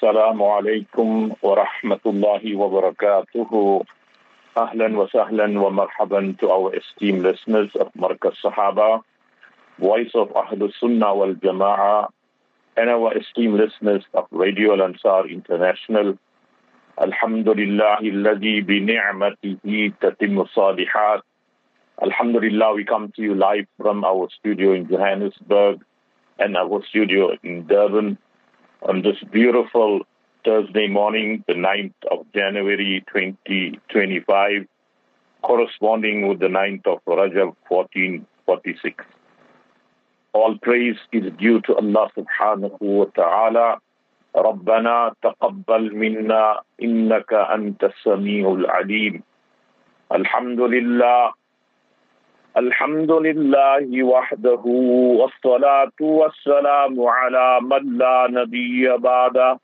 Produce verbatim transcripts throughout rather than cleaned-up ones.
Assalamu alaikum wa rahmatullahi wa barakatuhu. Ahlan wa sahlan wa marhaban to our esteemed listeners of Markaz Sahaba, Voice of Ahlus Sunnah wal Jama'ah, and our esteemed listeners of Radio Al-Ansar International. Alhamdulillahi alladhi bi ni'matihi tatimmu salihat. Alhamdulillah, we come to you live from our studio in Johannesburg and our studio in Durban on this beautiful Thursday morning, the ninth of January twenty twenty-five, corresponding with the ninth of Rajab fourteen forty-six. All praise is due to Allah subhanahu wa ta'ala. رَبَّنَا تَقَبَّلْ مِنَّا إِنَّكَ أَنْتَ السَّمِيعُ الْعَلِيمُ. Alhamdulillah. Alhamdulillahi wahdahu wassalatu wassalamu ala man la nabiyya ba'da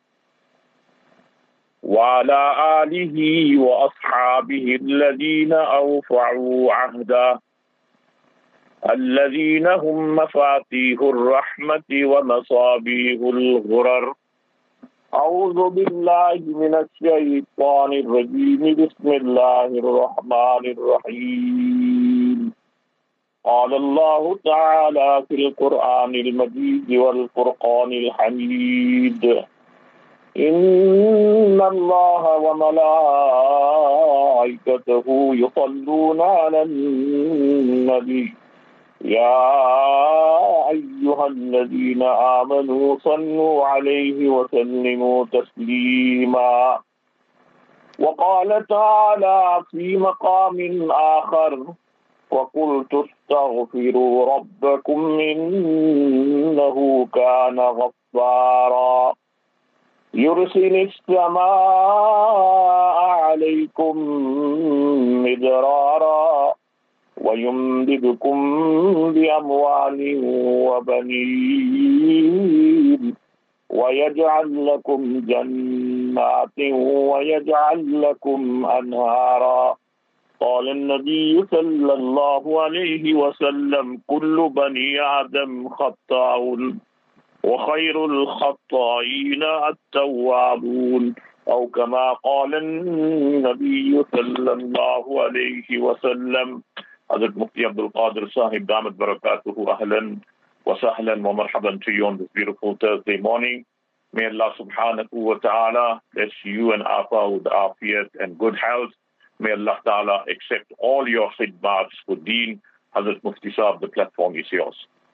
wa ala alihi wa ashabihi alladhina awfa'u ahda alladhina hum mafatihur rahmati wa masabihul ghurar. A'udhu billahi minash shaytanir rajim. Bismillahir rahmanir rahim. قال الله تعالى في القرآن المجيد والفرقان الحميد إن الله وملائكته يصلون على النبي يا أيها الذين آمنوا صلوا عليه وسلموا تسليما. وقال تعالى في مقام آخر وَقُلْتُ اسْتَغْفِرُوا رَبَّكُمْ إِنَّهُ كَانَ غَفَّارًا يُرْسِلِ السَّمَاءَ عَلَيْكُمْ مِدْرَارًا وَيُمْدِدْكُمْ بِأَمْوَالٍ وَبَنِينَ وَيَجْعَلْ لَكُمْ جَنَّاتٍ وَيَجْعَلْ لَكُمْ أَنْهَارًا. قال النبي صلى الله عليه وسلم كل بني آدم خطاؤون وخير الخطائين التوابون أو كما قال النبي صلى الله عليه وسلم. Hazrat Mufti Abdul Qadir Sahib Damat Barakatuhu, ahlan wa sahlan wa marhaban to you on this beautiful Thursday morning. May Allah subhanahu wa ta'ala bless you and Afa with afiyat and good health. May Allah Ta'ala accept all your khidmats for deen. Hazrat Mufti Sahib, the platform is yours.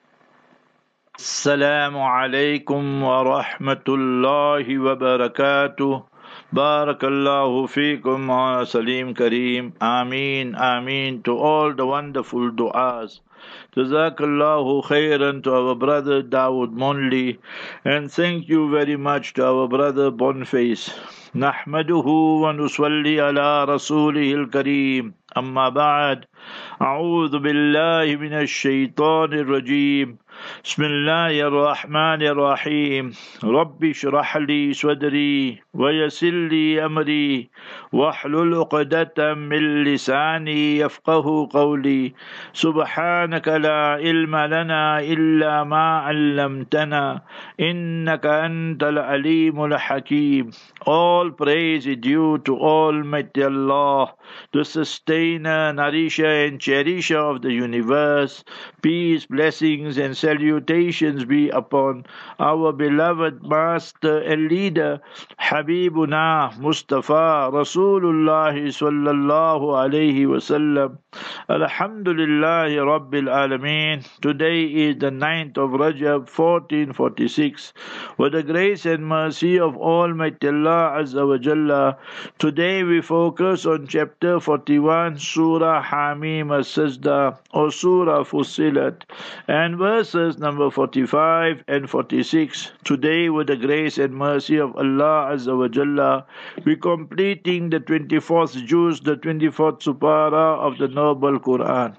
Assalamu alaikum wa rahmatullahi wa barakatuh. Barakallahu feekum wa salim kareem. Ameen, ameen to all the wonderful du'as. Jazakallahu khairan to our brother Dawood Monli, and thank you very much to our brother Boniface. نحمده ونصلي على رسوله الكريم أما بعد أعوذ بالله من الشيطان الرجيم بسم الله الرحمن الرحيم رب اشرح لي صدري ويسر لي أمري واحلل عقدة من لساني يفقه قولي سبحانك لا علم لنا إلا ما علمتنا إنك أنت العليم الحكيم. All praise is due to Almighty Allah, the sustainer, nourisher and cherisher of the universe. Peace, blessings and salutations be upon our beloved master and leader Habibuna Mustafa Rasulullah sallallahu alayhi wasallam. Alhamdulillahi Rabbil Alameen. Today is the ninth of Rajab fourteen forty-six. With the grace and mercy of Almighty Allah Azza wa Jalla, today we focus on chapter forty-one, Surah Hamim as-Sajda or Surah Fussilat, and verses number forty-five and forty-six. Today, with the grace and mercy of Allah Azza wa Jalla, we completing the twenty-fourth juz, the twenty-fourth supara of the Noble Quran.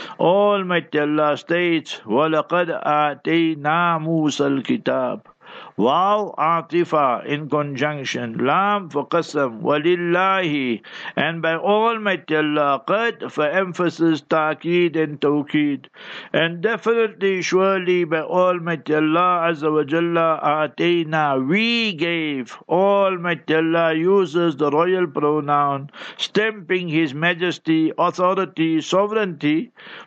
Almighty Allah states, وَلَقَدْ آتَيْنَا مُوسَى الْكِتَابِ Waw atifa in conjunction, lam for qasam, walillahi, and by Almighty Allah, qad for emphasis, ta'keed and tawkeed, and definitely, surely by Almighty Allah Azza wa Jalla, atayna, we gave. Almighty Allah uses the royal pronoun, stamping His majesty, authority, sovereignty,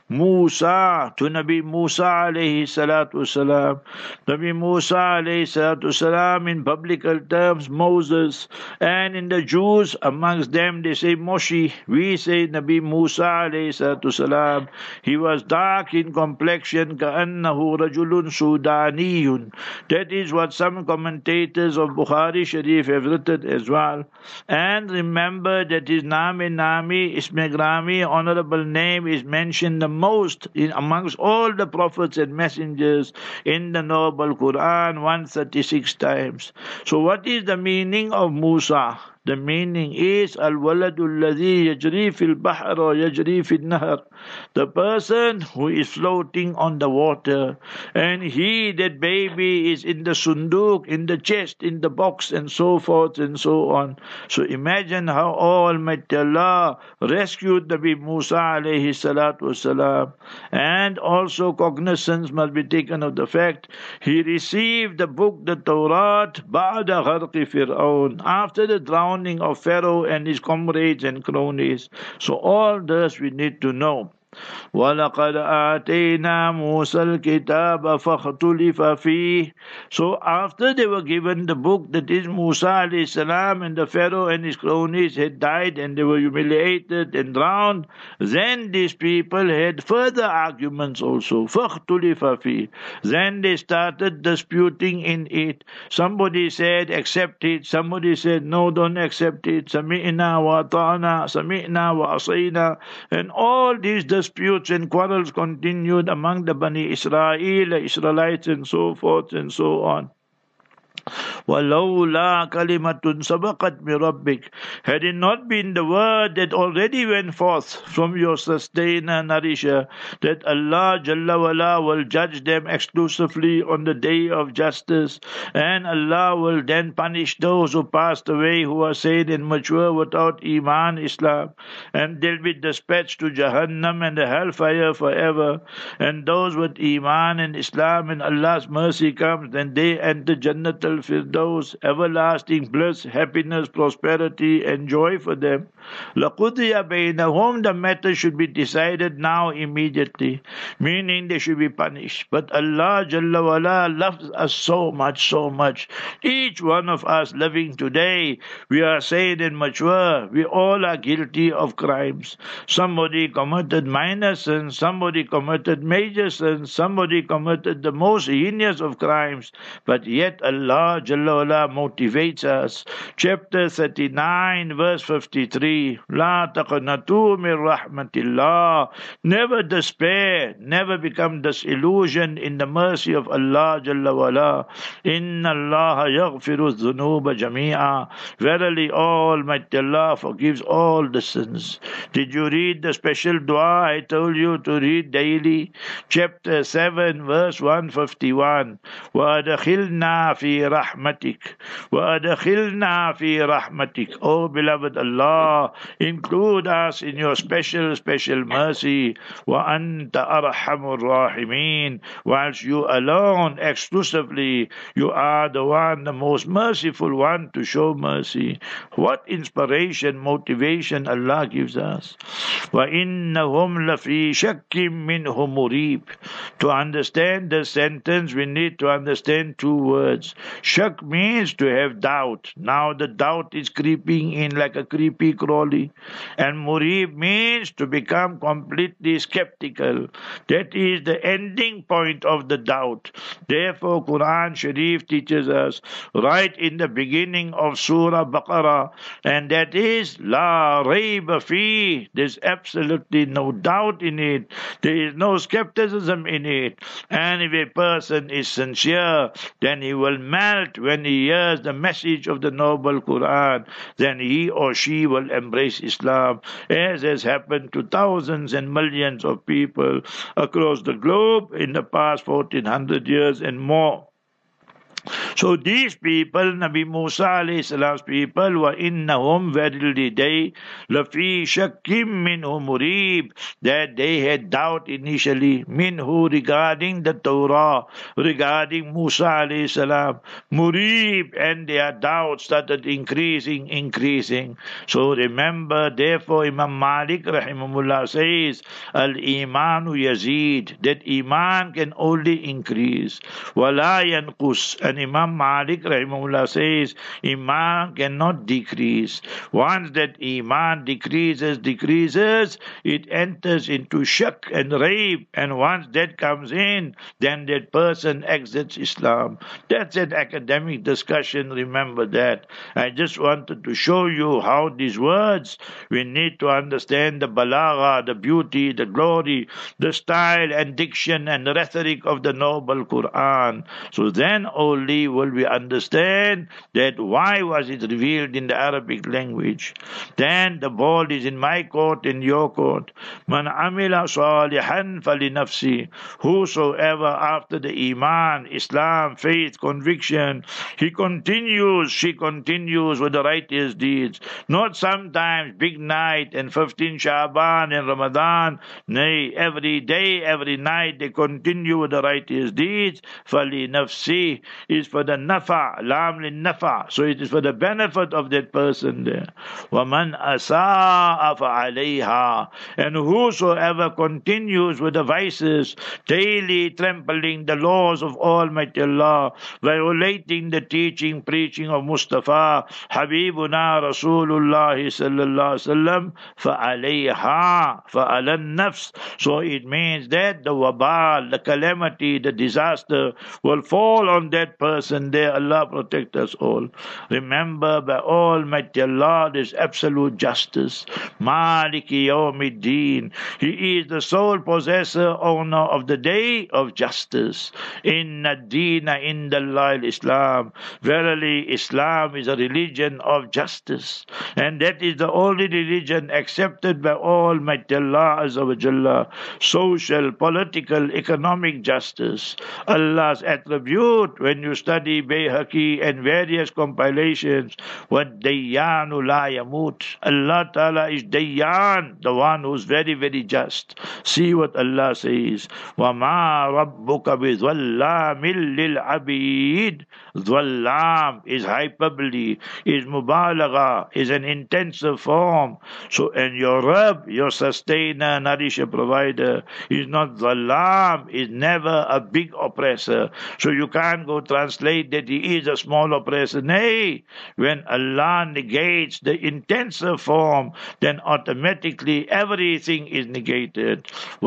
Musa, to Nabi Musa alayhi salatu wasalam. Nabi Musa alayhi salatu wasalam, in biblical terms, Moses, and in the Jews, amongst them they say Moshe. We say Nabi Musa alayhi salatu wasalam. He was dark in complexion, ka'annahu rajulun sudaniyun. That is what some commentators of Bukhari Sharif have written as well. And remember that his Nami Nami, Ismegrami, honorable name, is mentioned the most in amongst all the prophets and messengers in the noble Quran, one hundred thirty-six times. So what is the meaning of Musa? The meaning is al-waladu alladhi yajri fil bahr or yajri fil nahr, the person who is floating on the water, and he, that baby, is in the sunduk, in the chest, in the box, and so forth and so on. So imagine how Almighty Allah rescued Nabi Musa alayhi salatu wasalam. And also cognizance must be taken of the fact he received the book, the Torah, ba'da gharqi Fir'aun, after the drowning of Pharaoh and his comrades and cronies. So all this we need to know. وَلَقَدْ آتَيْنَا مُوسَى الْكِتَابَ فَاخْتُلِفَ فِيهِ. So after they were given the book, that is Musa alayhi salam, and the Pharaoh and his cronies had died and they were humiliated and drowned, then these people had further arguments also. فَاخْتُلِفَ فِيهِ. Then they started disputing in it. Somebody said accept it, somebody said no, don't accept it. سَمِعْنَا وَأَطَعْنَا سَمِعْنَا وَعَصَيْنَا. And all these disputes and quarrels continued among the Bani Israel, Israelites, and so forth and so on. وَلَوْلَا كَلِمَةٌ سَبَقَتْ مِرَبِّكَ. Had it not been the word that already went forth from your sustainer, nourisher, that Allah Jalla wala will judge them exclusively on the day of justice, and Allah will then punish those who passed away, who are said and mature without Iman, Islam, and they'll be dispatched to Jahannam and the hellfire forever. And those with Iman and Islam and Allah's mercy comes, then they enter Jannatul Firdaus, everlasting bliss, happiness, prosperity, and joy for them. لَقُضِيَ بَيْنَهُمْ. The matter should be decided now, immediately, meaning they should be punished. But Allah Jalla wala loves us so much, so much. Each one of us living today, we are sane and mature. We all are guilty of crimes. Somebody committed minor sins, somebody committed major sins, somebody committed the most heinous of crimes. But yet Allah Jalla wala motivates us. Chapter thirty-nine, verse fifty-three. La taqnatu min rahmatillah. Never despair, never become disillusioned in the mercy of Allah Jalla wala. Inna Allah yaghfiru dhunuba jami'a. Verily Almighty Allah forgives all the sins. Did you read the special dua I told you to read daily? Chapter seven, verse one fifty-one. Wa adkhilna fi rahmatik. Wa adkhilna fi rahmatik. Oh beloved Allah, include us in your special, special mercy. Wa anta arhamur rahimin. Whilst you alone, exclusively, you are the one, the most merciful one to show mercy. What inspiration, motivation Allah gives us. Wa innahum lafi shakkim minhu murib. To understand this sentence, we need to understand two words. Shak means to have doubt. Now the doubt is creeping in like a creepy crawly. And murib means to become completely skeptical. That is the ending point of the doubt. Therefore, Quran Sharif teaches us right in the beginning of Surah Baqarah, and that is La Rayba Fi. There's absolutely no doubt in it. There is no skepticism in it. And if a person is sincere, then he will melt when he hears the message of the noble Quran. Then he or she will embrace Islam, as has happened to thousands and millions of people across the globe in the past fourteen hundred years and more. So these people, Nabi Musa alayhi salam's people, were innahum, verily they, lafi shakkim minhu murib, that they had doubt initially, minhu, regarding the Torah, regarding Musa alayhi salam, murib, and their doubt started increasing, increasing. So remember, therefore Imam Malik rahimahullah says, al-imanu yazid, that iman can only increase, wala yanqus, and Imam Malik rahimahullah says, iman cannot decrease. Once that iman decreases, decreases, it enters into shak and raib, and once that comes in, then that person exits Islam. That's an academic discussion, remember that. I just wanted to show you how these words, we need to understand the balagha, the beauty, the glory, the style and diction and rhetoric of the noble Quran. So then only will we understand that why was it revealed in the Arabic language. Then the ball is in my court, in your court. Man amila salihan falinafsi. Whosoever after the Iman, Islam, faith, conviction, he continues, she continues with the righteous deeds. Not sometimes big night and fifteen Shaban and Ramadan. Nay, every day, every night they continue with the righteous deeds. Falinafsi is for the nafa, lam lin nafa. So it is for the benefit of that person there. وَمَنْ أَسَاءَ فَعَلَيْهَا. And whosoever continues with the vices, daily trampling the laws of Almighty Allah, violating the teaching, preaching of Mustafa, Habibuna Rasulullah sallallahu alaihi wasallam, فَعَلَيْهَا فَعَلَى النَّفْسِ. So it means that the wabal, the calamity, the disaster will fall on that person there. Allah protect us all. Remember, by Almighty Allah, there is absolute justice. Maliki Yawmiddin. He is the sole possessor, owner of the day of justice. Inna Deena Indallah Islam. Verily, Islam is a religion of justice. And that is the only religion accepted by Almighty Allah Azza wa Jalla. Social, political, economic justice. Allah's attribute, when you study Bayhaqi and various compilations, what Dayyanu la yamut. Allah Ta'ala is Dayyan, the one who's very, very just. See what Allah says. وَمَا رَبُّكَ بِظَلَّامٍ لِلْعَبِيدِ. Dhallam is hyperbole, is mubalagha, is an intensive form. So, and your Rabb, your sustainer, nourisher, provider, is not Dhallam, is never a big oppressor. So you can't go translate that he is a small oppressor. Nay, when Allah negates the intensive form, then automatically everything is negated.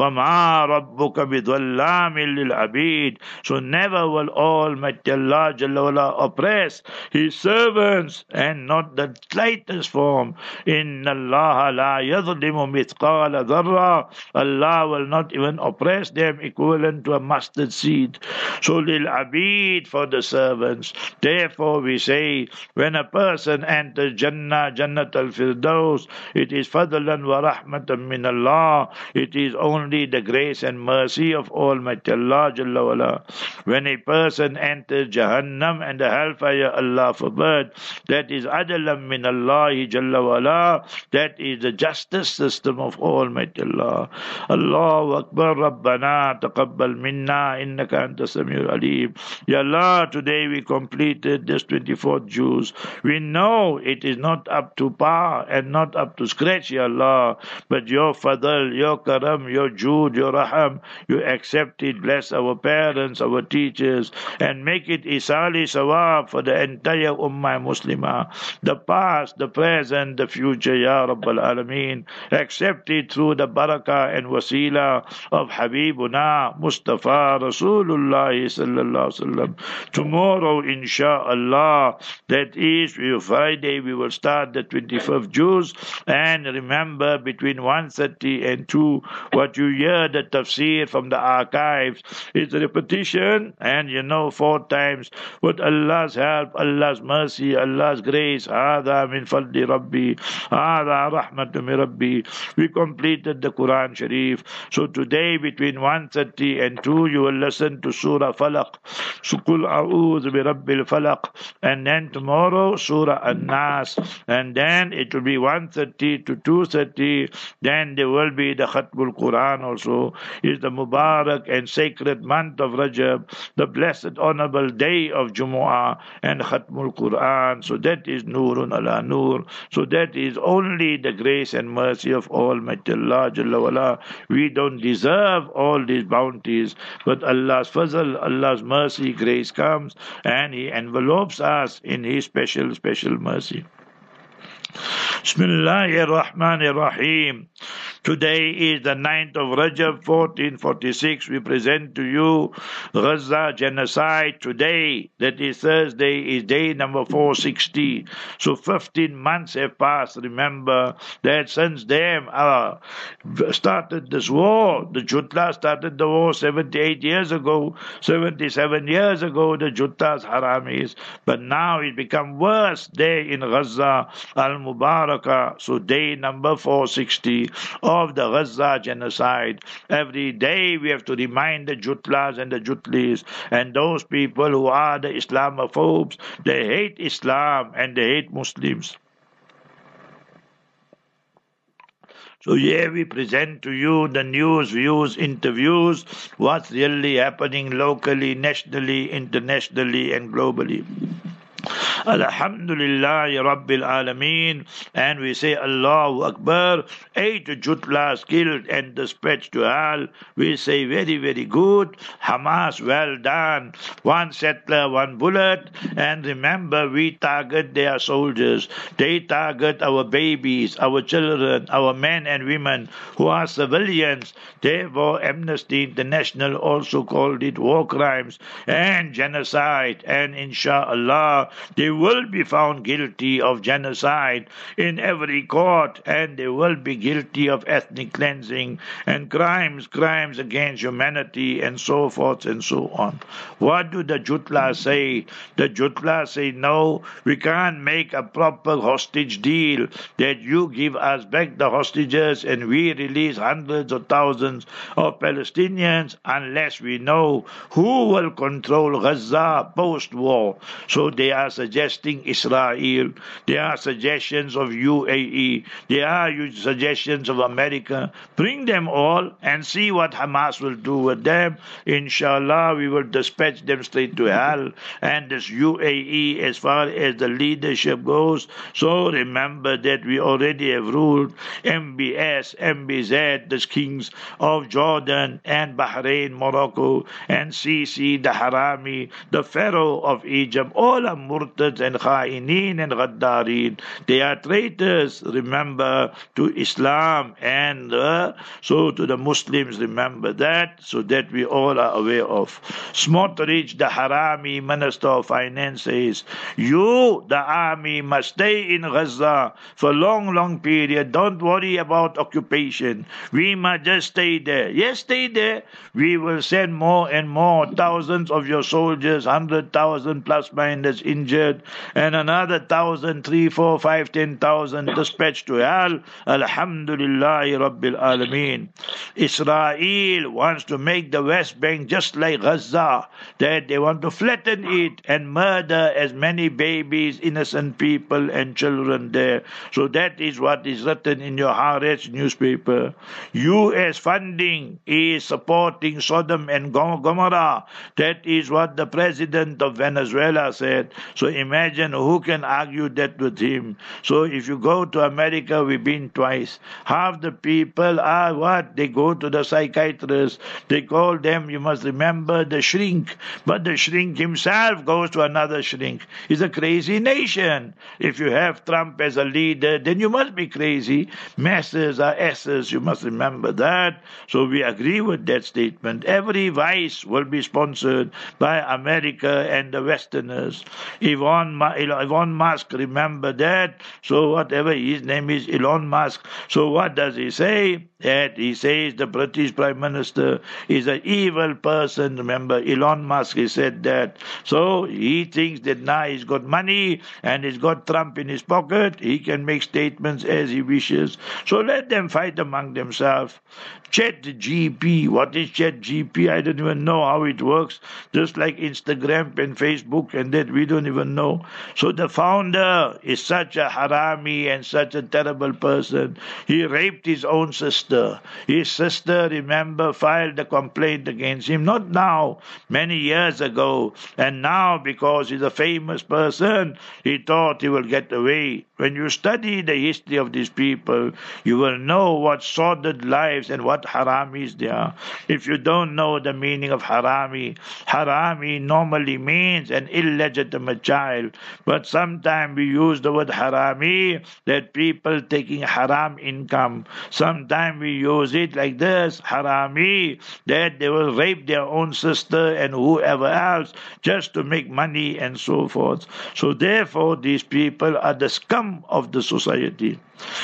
وَمَا رَبُّكَ بِظَلَّامٍ لِلْعَبِيدِ. So never will Almighty Allah Jalla wala oppress His servants, and not the slightest form. إِنَّ اللَّهَ لَا يَظْلِمُ مِثْقَالَ ذَرَّةٍ. Allah will not even oppress them equivalent to a mustard seed. So lil abid, for the servants. Therefore we say, when a person enters Jannah, Jannat al-Firdaus, it is fadlan wa rahmatan min Allah. It is only the grace and mercy of Almighty Allah Jalla wala. When a person enters Jahannam and the hellfire, Allah forbid, that is adalam min Allah Jalla wala. That is the justice system of Almighty Allah. Allahu Akbar. Rabbana taqabbal minna innaka anta samiul alim. Ya Allah, today we completed this twenty-fourth Juz. We know it is not up to par and not up to scratch, Ya Allah, but your fadl, your karam, your jood, your raham, you accept it. Bless our parents, our teachers, and make it isali sawab for the entire ummah muslimah, the past, the present, the future, Ya Rabbal Alameen. Accept it through the barakah and wasila of Habibuna Mustafa Rasulullah sallallahu alaihi wasallam. Tomorrow, inshallah, that is Friday, we will start the twenty-fifth Juz. And remember, between one thirty and two, what you hear the tafsir from the archives is a repetition, and you know four times with Allah's help, Allah's mercy, Allah's grace. Hada min fadli Rabbi, hada rahmatu min Rabbi. We completed the Quran Sharif. So today between one thirty and two, you will listen to Surah Falaq. So Qul A'udhu bi Rabbil Falaq, and then tomorrow Surah An-Nas, and then it will be one thirty to two thirty. Then there will be the Khatmul Quran also. Is the Mubarak and sacred month of Rajab, the blessed honorable day of Jumu'ah and Khatmul Quran. So that is Nurun ala Nur. So that is only the grace and mercy of Almighty Allah Jalla wala. We don't deserve all these bounties, but Allah's fazl, Allah's mercy, grace comes and He envelopes us in His special, special mercy. Bismillahir Rahmanir Rahim. Today is the ninth of Rajab, fourteen forty-six. We present to you Gaza genocide today. That is Thursday, is day number four sixty. So fifteen months have passed. Remember that since them uh, started this war, the Jutla started the war seventy-eight years ago, seventy-seven years ago, the Jutlas Haramis. But now it become worse there in Gaza, Al-Mubarakah. So day number four sixty of the Gaza genocide. Every day we have to remind the Jutlas and the Jutlis and those people who are the Islamophobes. They hate Islam and they hate Muslims. So here we present to you the news, views, interviews, what's really happening locally, nationally, internationally and globally. Alhamdulillah Rabbil Alameen, and we say Allahu Akbar. Eight Jutlas killed and dispatched to hell. We say very, very good. Hamas, well done. One settler, one bullet. And remember, we target their soldiers. They target our babies, our children, our men and women who are civilians. Therefore, Amnesty International also called it war crimes and genocide. And inshallah, they will be found guilty of genocide in every court, and they will be guilty of ethnic cleansing and crimes, crimes against humanity, and so forth and so on. What do the Jutla say? The Jutla say, no, we can't make a proper hostage deal that you give us back the hostages and we release hundreds of thousands of Palestinians unless we know who will control Gaza post-war. So they are suggesting Israel, there are suggestions of U A E, there are suggestions of America. Bring them all and see what Hamas will do with them. Inshallah, we will dispatch them straight to hell. And this U A E, as far as the leadership goes, so remember that we already have ruled M B S, M B Z, the kings of Jordan and Bahrain, Morocco, and Sisi, the Harami, the Pharaoh of Egypt. All are murtads and kha'ineen and ghaddarin. They are traitors, remember, to Islam and uh, so to the Muslims, remember that, so that we all are aware of. Smotrich, the Harami Minister of Finance, says, you, the army, must stay in Gaza for a long, long period. Don't worry about occupation. We must just stay there. Yes, stay there. We will send more and more thousands of your soldiers, hundred thousand plus minus injured, and another thousand, three, four, five, ten thousand dispatched to hell. Alhamdulillah Rabbil Alameen. Israel wants to make the West Bank just like Gaza, that they want to flatten it and murder as many babies, innocent people and children there. So that is what is written in your Haaretz newspaper. U S funding is supporting Sodom and Gomorrah. That is what the president of Venezuela said. So imagine who can argue that with him. So if you go to America, we've been twice. Half the people are what? They go to the psychiatrist. They call them, you must remember, the shrink. But the shrink himself goes to another shrink. It's a crazy nation. If you have Trump as a leader, then you must be crazy. Masses are S's, you must remember that. So we agree with that statement. Every vice will be sponsored by America and the Westerners. Elon, Ma- Elon Musk, remember that? So whatever his name is, Elon Musk. So what does he say? That he says the British Prime Minister is an evil person. Remember, Elon Musk, he said that. So he thinks that now he's got money and he's got Trump in his pocket. He can make statements as he wishes. So let them fight among themselves. Chat G P. What is Chat G P? I don't even know how it works. Just like Instagram and Facebook and that, we don't even know. So the founder is such a harami and such a terrible person. He raped his own sister. His sister, remember, filed a complaint against him. Not now, many years ago. And now, because he's a famous person, he thought he will get away. When you study the history of these people, you will know what sordid lives and what haramis they are. If you don't know the meaning of harami, harami normally means an illegitimate child. But sometimes we use the word harami, that people taking haram income. Sometimes we use it like this, harami, that they will rape their own sister and whoever else just to make money and so forth. So therefore, these people are the scum of the society.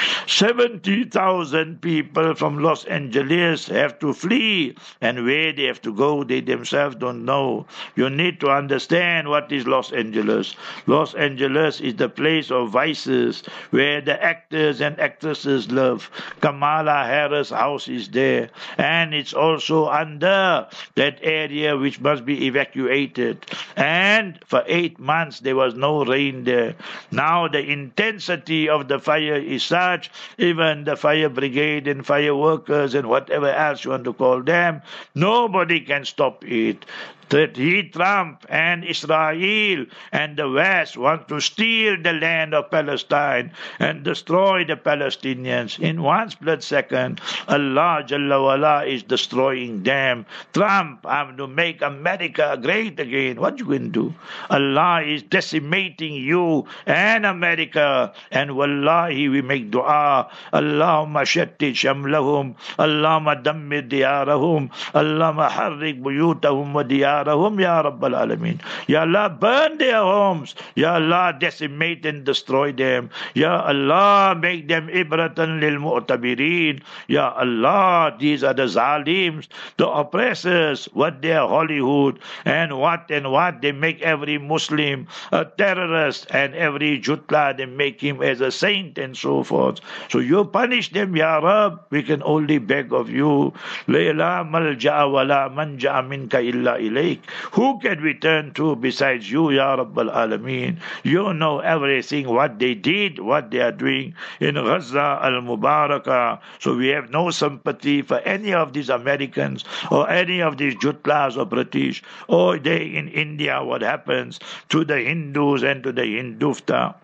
seventy thousand people from Los Angeles have to flee, and where they have to go, they themselves don't know. You need to understand what is Los Angeles. Los Angeles is the place of vices, where the actors and actresses live. Kamala Harris' house is there, and it's also under that area which must be evacuated. And for eight months there was no rain there. Now the intensity of the fire is such, even the fire brigade and fire workers and whatever else you want to call them, nobody can stop it. That he, Trump and Israel and the West want to steal the land of Palestine and destroy the Palestinians. In one split second, Allah Jalla wala is destroying them. Trump, I'm to make America great again. What you going to do? Allah is decimating you and America. And wallahi, we make dua. Allahumma shattit shamlahum. Allahumma dammir diyarahum. Allahumma harrik buyutahum wa diyarahum. Ya Rabbal Alameen. Ya Allah, burn their homes. Ya Allah, decimate and destroy them. Ya Allah, make them ibratan lil mu'tabirin. Ya Allah, these are the zalims, the oppressors, what they are Hollywood, and what and what they make every Muslim a terrorist, and every Jutla they make him as a saint and so forth. So you punish them, Ya Rab. We can only beg of you. Layla malja'a wa la manja'a minka illa ilayk. Who can we turn to besides you, Ya Rabbal Alameen? You know everything, what they did, what they are doing in Gaza al-Mubarakah. So we have no sympathy for any of these Americans or any of these Jutlas or British, or they in India, what happens to the Hindus and to the Hindufta.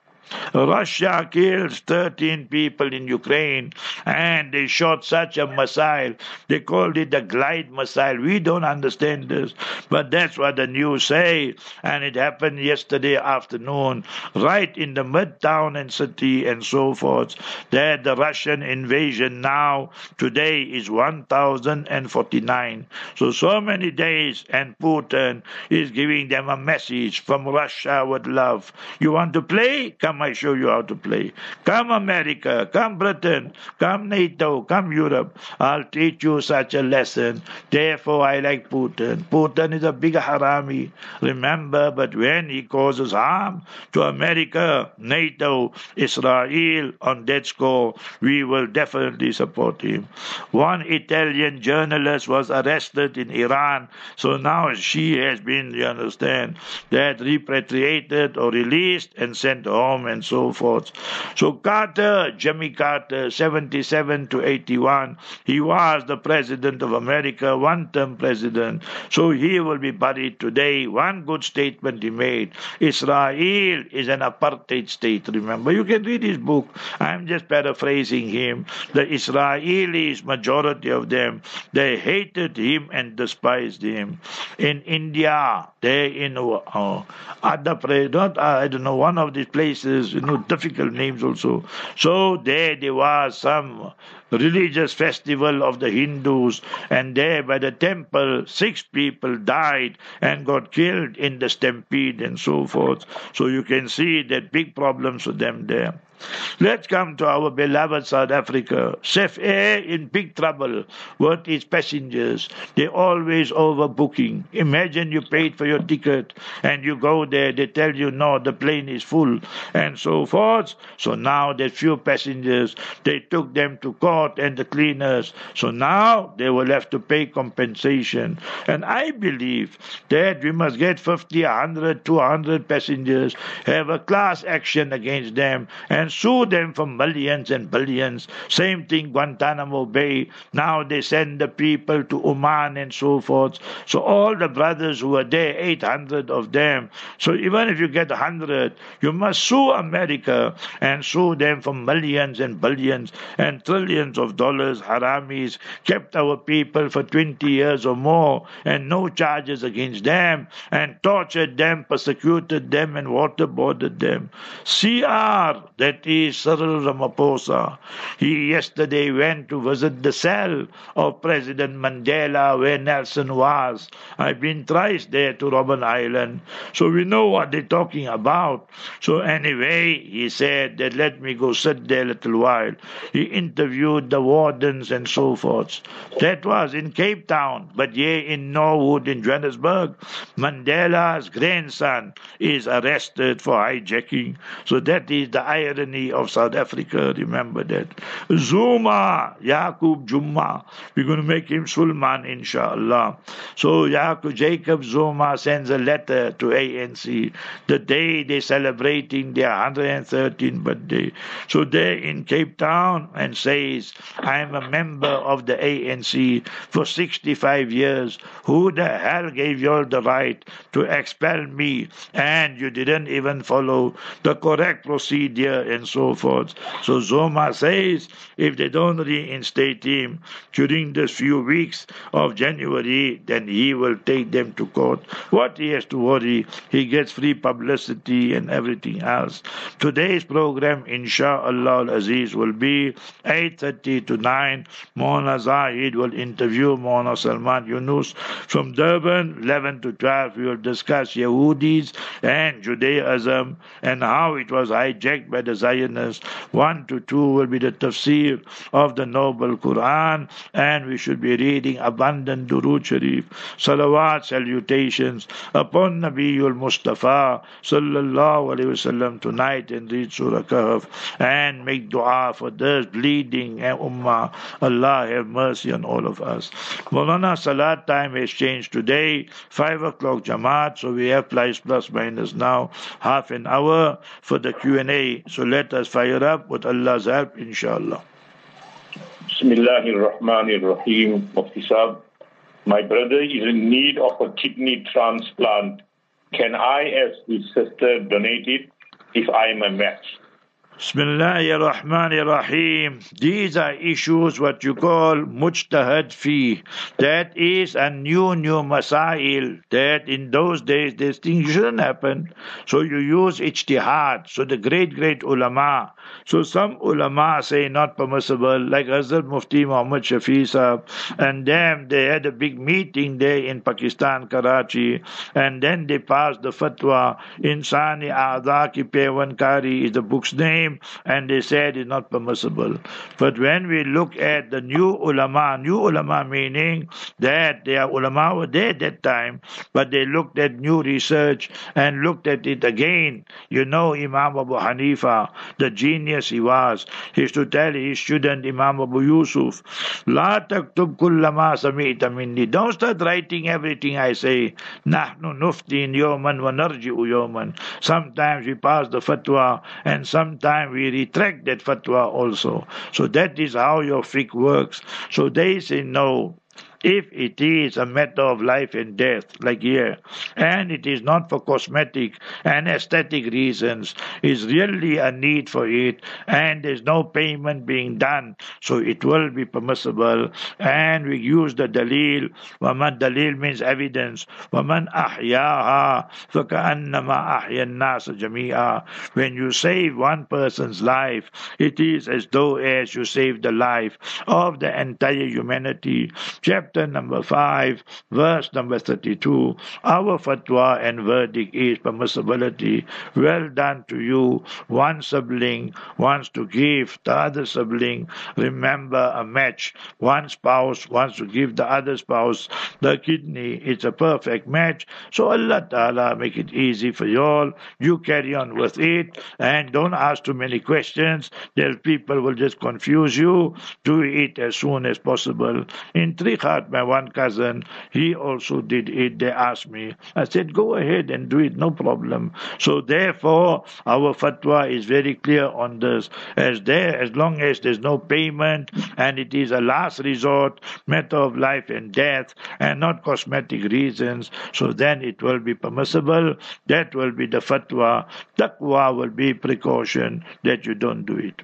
Russia kills thirteen people in Ukraine, and they shot such a missile. They called it the glide missile. We don't understand this, but that's what the news say. And it happened yesterday afternoon, right in the midtown and city and so forth. That the Russian invasion now, today is one thousand forty-nine. So, so many days, and Putin is giving them a message from Russia with love. You want to play? Come, I show you how to play. Come America, come Britain, come NATO, come Europe. I'll teach you such a lesson. Therefore, I like Putin. Putin is a big harami. Remember, but when he causes harm to America, NATO, Israel, on that score, we will definitely support him. One Italian journalist was arrested in Iran. So now she has been, you understand, that repatriated or released and sent home and so forth. So Carter, Jimmy Carter, seventy-seven to eighty-one, he was the president of America, one-term president. So he will be buried today. One good statement he made: Israel is an apartheid state. Remember, you can read his book. I'm just paraphrasing him. The Israelis, majority of them, they hated him and despised him. In India, they in uh, other place, not uh, I don't know, one of these places, places, you know, difficult names also. So there, there was some religious festival of the Hindus, and there by the temple, six people died and got killed in the stampede and so forth. So you can see that big problems for them there. Let's come to our beloved South Africa. Safe Air in big trouble with its passengers. They're always overbooking. Imagine you paid for your ticket and you go there, they tell you, no, the plane is full and so forth. So now there's few passengers. They took them to court and the cleaners. So now they will have to pay compensation. And I believe that we must get fifty, one hundred, two hundred passengers, have a class action against them and sue them for millions and billions. Same thing, Guantanamo Bay. Now they send the people to Oman and so forth. So all the brothers who are there, eight hundred of them. So even if you get one hundred, you must sue America and sue them for millions and billions and trillions of dollars. Haramis kept our people for twenty years or more and no charges against them and tortured them, persecuted them and waterboarded them. C R, that is Cyril Ramaphosa. He yesterday went to visit the cell of President Mandela where Nelson was. I've been thrice there to Robben Island, so we know what they're talking about. So anyway, he said that let me go sit there a little while. He interviewed the wardens and so forth. That was in Cape Town, but here in Norwood in Johannesburg, Mandela's grandson is arrested for hijacking. So that is the irony of South Africa, remember that. Zuma, Yaqub Juma, we're going to make him Sulman, inshallah. So Yaqub Jacob Zuma sends a letter to A N C the day they're celebrating their one hundred thirteenth birthday. So they're in Cape Town and says, I'm a member of the A N C for sixty-five years. Who the hell gave you all the right to expel me? And you didn't even follow the correct procedure and so forth. So Zuma says if they don't reinstate him during the few weeks of January, then he will take them to court. What he has to worry, he gets free publicity and everything else. Today's program, inshallah Aziz, will be eight thirty to nine. Mona Zahid will interview Mona Salman Yunus from Durban. Eleven to twelve, we will discuss Yehudis and Judaism and how it was hijacked by the Zionists. One to two will be the tafsir of the Noble Quran, and we should be reading abundant Durood Sharif, salawat, salutations upon Nabiul Mustafa sallallahu alaihi wasallam tonight, and read Surah Kahf and make dua for this bleeding ummah. Allah have mercy on all of us. Maulana Salat time has changed today, five o'clock Jamaat, so we have plus plus minus now half an hour for the Q and A. So let us fire up with Allah's help, inshallah. Bismillahir Rahmanir Rahim. Mufti Saab, my brother is in need of a kidney transplant. Can I, as his sister, donate it if I am a match? Bismillahir Rahmanir Rahim. These are issues what you call mujtahad fi. That is a new, new masail. That in those days, these things shouldn't happen. So you use ijtihad. So the great, great ulama. So some ulama say not permissible, like Hazrat Mufti Muhammad Shafi Sahab. And then they had a big meeting there in Pakistan, Karachi. And then they passed the fatwa. Insani Aadha Ki Pewankari is the book's name. And they said it's not permissible. But when we look at the new ulama, new ulama meaning that their ulama were there at that time, but they looked at new research and looked at it again. You know Imam Abu Hanifa, the genius he was, he used to tell his student Imam Abu Yusuf, La taktub kullama sami'ta minni. Don't start writing everything I say. Nahnu nuftin yawman wa narji'u yawman. Sometimes we pass the fatwa and sometimes we retract that fatwa also. So that is how your fiqh works. So they say no. If it is a matter of life and death, like here, and it is not for cosmetic and aesthetic reasons, is really a need for it, and there's no payment being done, so it will be permissible. And we use the dalil. Waman dalil means evidence. Waman ahyaha فكأنما أحيا الناس جميعا. When you save one person's life, it is as though as you save the life of the entire humanity. Chapter number five, verse number thirty-two. Our fatwa and verdict is permissibility. Well done to you. One sibling wants to give the other sibling, remember, a match. One spouse wants to give the other spouse the kidney. It's a perfect match. So Allah Ta'ala make it easy for you all. You carry on with it and don't ask too many questions. Then people will just confuse you. Do it as soon as possible. In Trichat, my one cousin, he also did it. They asked me. I said, go ahead and do it, no problem. So therefore, our fatwa is very clear on this. As there, as long as there's no payment and it is a last resort, matter of life and death, and not cosmetic reasons, so then it will be permissible. That will be the fatwa. Taqwa will be precaution that you don't do it.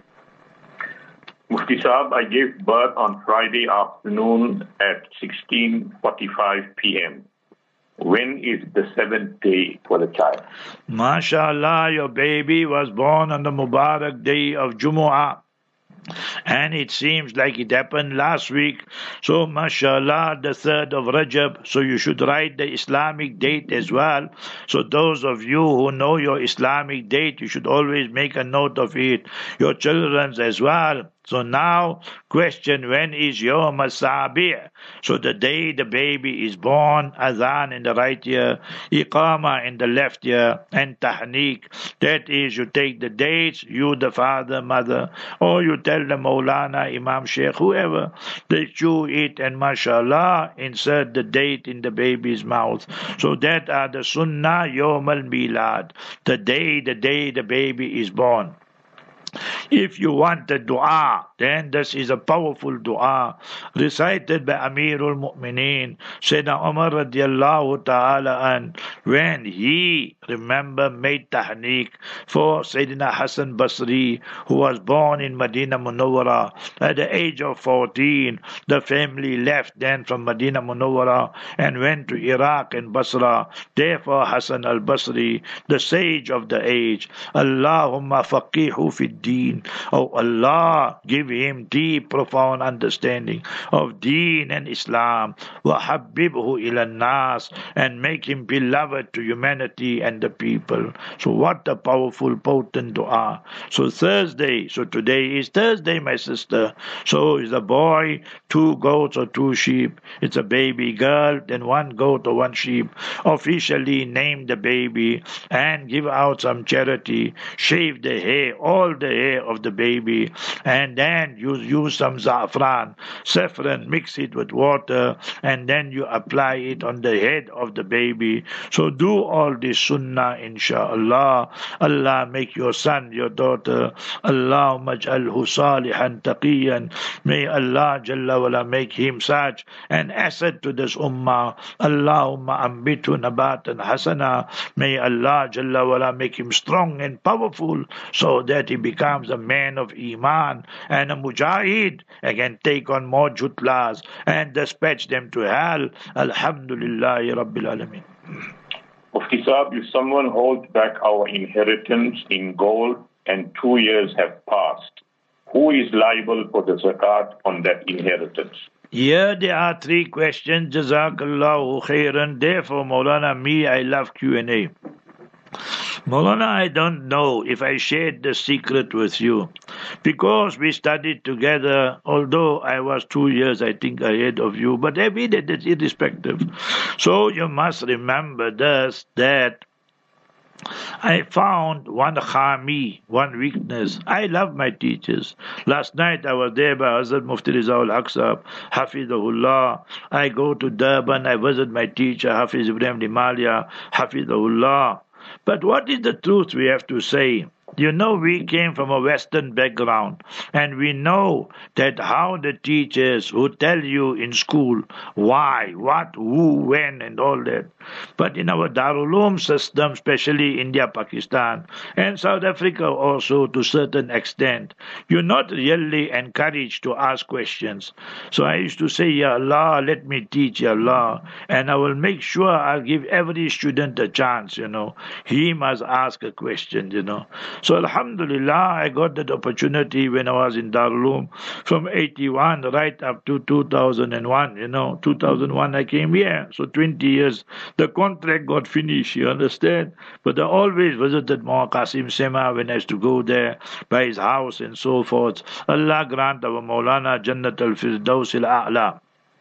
Mufti Saab, I gave birth on Friday afternoon at sixteen forty-five p.m. When is the seventh day for the child? MashaAllah, your baby was born on the Mubarak day of Jumu'ah. And it seems like it happened last week. So, mashallah, the third of Rajab. So you should write the Islamic date as well. So those of you who know your Islamic date, you should always make a note of it. Your children's as well. So now, question, when is Yawm al-Sabi'? So the day the baby is born, Adhan in the right ear, Iqama in the left ear, and Tahniq. That is, you take the dates, you the father, mother, or you tell the Maulana, Imam Sheikh, whoever, they chew it and mashallah, insert the date in the baby's mouth. So that are the Sunnah Yawm al-Milad, the day, the day the baby is born. If you want the dua, then this is a powerful dua recited by Amirul Mu'mineen, Sayyidina Umar radiallahu ta'ala an, when he, remember, made tahniq for Sayyidina Hassan Basri, who was born in Medina Munawwara at the age of fourteen. The family left then from Medina Munawwara and went to Iraq and Basra. Therefore Hassan al-Basri, the sage of the age, Allahumma faqihu fi deen. Oh Allah, give him deep, profound understanding of deen and Islam. Wa habibhu ila nas, and make him beloved to humanity and the people. So what a powerful, potent dua. So Thursday, so today is Thursday, my sister. So is a boy, two goats or two sheep. It's a baby girl, then one goat or one sheep. Officially name the baby and give out some charity. Shave the hair, all the hair of the baby, and then you use some saffron, saffron, mix it with water, and then you apply it on the head of the baby. So do all this sunnah, inshaAllah. Allah make your son, your daughter, Allahumma ij'alhu salihan taqiyan. May Allah Jalla wala make him such an asset to this ummah. Allahumma ambitu nabatan hasana. May Allah Jalla wala make him strong and powerful so that he becomes a man of Iman and a mujahid and can take on more jutlas and dispatch them to hell. Alhamdulillahi Rabbil Alameen. Mufti Saab, if someone holds back our inheritance in gold and two years have passed, who is liable for the zakat on that inheritance? Here there are three questions. Jazakallahu khairan. Therefore, Maulana, me, I love Q and A. Maulana, I don't know if I shared the secret with you, because we studied together, although I was two years, I think, ahead of you, but I mean that it's irrespective. So you must remember this, that I found one khami, one weakness. I love my teachers. Last night I was there by Hazrat Mufti Rizal Aqsab, Hafidahullah. I go to Durban, I visit my teacher, Hafiz Ibrahim Limalia, Hafidahullah. But what is the truth we have to say? You know, we came from a Western background, and we know that how the teachers who tell you in school why, what, who, when, and all that. But in our Darul Uloom system, especially India, Pakistan, and South Africa also to a certain extent, you're not really encouraged to ask questions. So I used to say, Ya Allah, let me teach, Ya Allah, and I will make sure I'll give every student a chance, you know. He must ask a question, you know. So Alhamdulillah, I got that opportunity when I was in Darul Uloom from eighty-one right up to two thousand one, you know. two thousand one I came here, so twenty years. The contract got finished, you understand? But I always visited Muhammad Qasim Sema when I used to go there by his house and so forth. Allah grant our Maulana Jannat al-Firdaus al-A'la.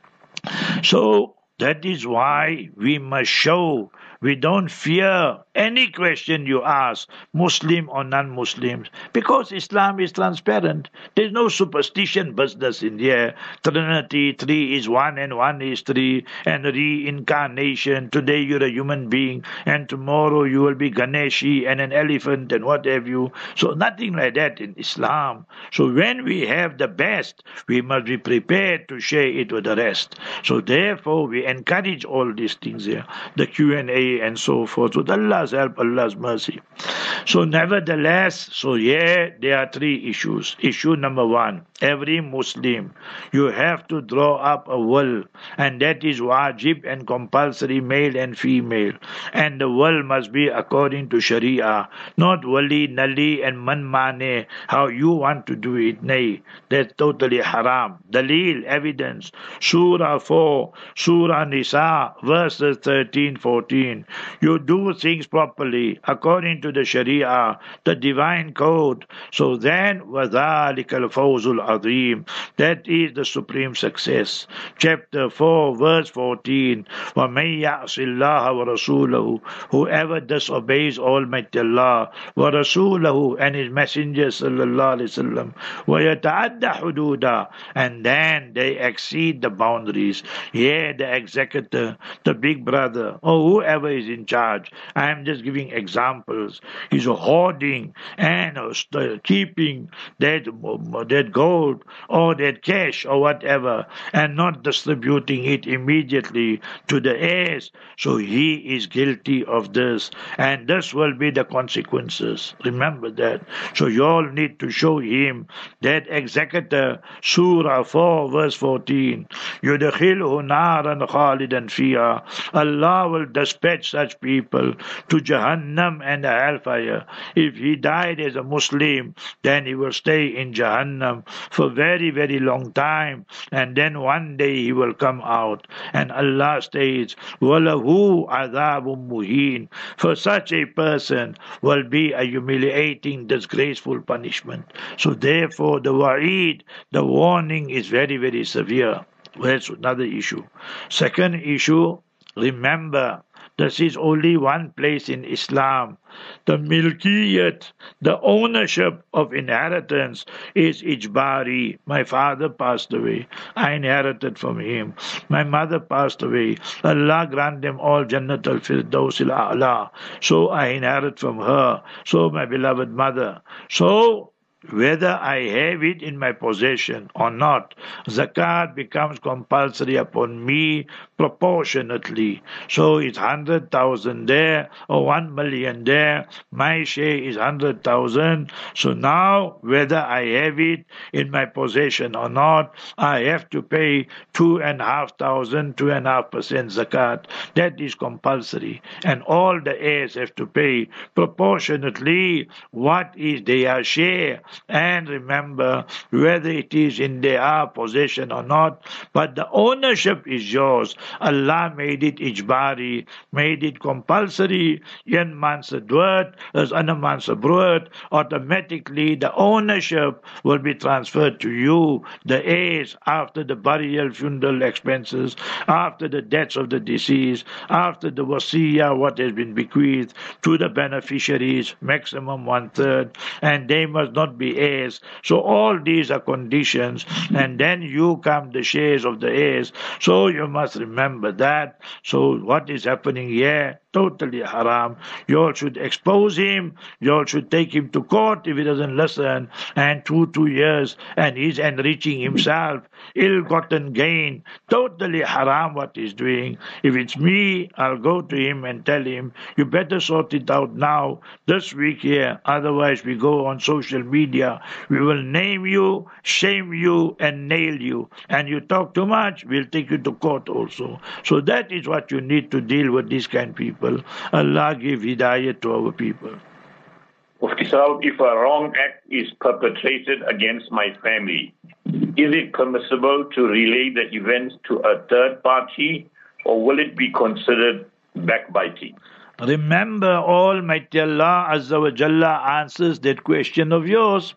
So that is why we must show we don't fear any question you ask, Muslim or non-Muslims, because Islam is transparent. There's no superstition business in here. Trinity, three is one and one is three, and reincarnation. Today you're a human being, and tomorrow you will be Ganeshi and an elephant and what have you. So nothing like that in Islam. So when we have the best, we must be prepared to share it with the rest. So therefore we encourage all these things here, the Q and A and so forth, with Allah's help, Allah's mercy. So nevertheless, so yeah, there are three issues. Issue number one, every Muslim, you have to draw up a will, and that is wajib and compulsory, male and female. And the will must be according to Sharia, not wali, nali and manmane, how you want to do it. Nay, that's totally haram. Dalil, evidence, Surah four, Surah Nisa, verses thirteen, fourteen. You do things properly according to the Sharia, the divine code. So then, وَذَلِكَ الْفَوْزُ الْعَظِيمُ, that is the supreme success. Chapter four, verse fourteen. وَمَنْ يَعْصِ اللَّهَ وَرَسُولَهُ, whoever disobeys Almighty Allah, وَرَسُولَهُ, and His Messenger sallallahu alaihi wasallam, وَيَتَعَدَّ حُدُودًا, and then they exceed the boundaries. Yeah, the executor, the big brother, or whoever is in charge. I am just giving examples. He's hoarding and keeping that, that gold or that cash or whatever and not distributing it immediately to the heirs. So he is guilty of this, and this will be the consequences. Remember that. So you all need to show him that executor, Surah four, verse fourteen. يُدْخِلْهُ نَارًا خَالِدًا فِيهَا. Allah will dispatch such people to Jahannam and the hellfire. If he died as a Muslim, then he will stay in Jahannam for very, very long time, and then one day he will come out. And Allah states, وَلَهُ عَذَابٌ مُهِينٌ. For such a person will be a humiliating, disgraceful punishment. So therefore the wa'id, the warning is very, very severe. That's another issue. Second issue, remember, this is only one place in Islam. The milkiyat, the ownership of inheritance, is ijbari. My father passed away. I inherited from him. My mother passed away. Allah grant them all Jannat al-Firdaus al-A'la. So I inherit from her. So my beloved mother. So whether I have it in my possession or not, zakat becomes compulsory upon me proportionately. So it's hundred thousand there or one million there. My share is hundred thousand. So now, whether I have it in my possession or not, I have to pay two and a half thousand, two and a half percent zakat. That is compulsory, and all the heirs have to pay proportionately what is their share. And remember, whether it is in their possession or not, but the ownership is yours. Allah made it ijbari, made it compulsory. Een man se dood, as ander man se brood. Automatically, the ownership will be transferred to you, the heirs, after the burial, funeral expenses, after the deaths of the deceased, after the wasiyah, what has been bequeathed to the beneficiaries, maximum one third, and they must not be be heirs. So all these are conditions, and then you come the shares of the heirs. So you must remember that. So what is happening here? Totally haram. You all should expose him. You all should take him to court if he doesn't listen. And two, two years, and he's enriching himself. Ill-gotten gain. Totally haram what he's doing. If it's me, I'll go to him and tell him, you better sort it out now, this week here. Otherwise, we go on social media. We will name you, shame you, and nail you. And you talk too much, we'll take you to court also. So that is what you need to deal with these kind of people. Allah give hidayah to our people. Mufti Sahib, if a wrong act is perpetrated against my family, is it permissible to relay the events to a third party, or will it be considered backbiting? Remember, Almighty Allah Azza wa Jalla answers that question of yours.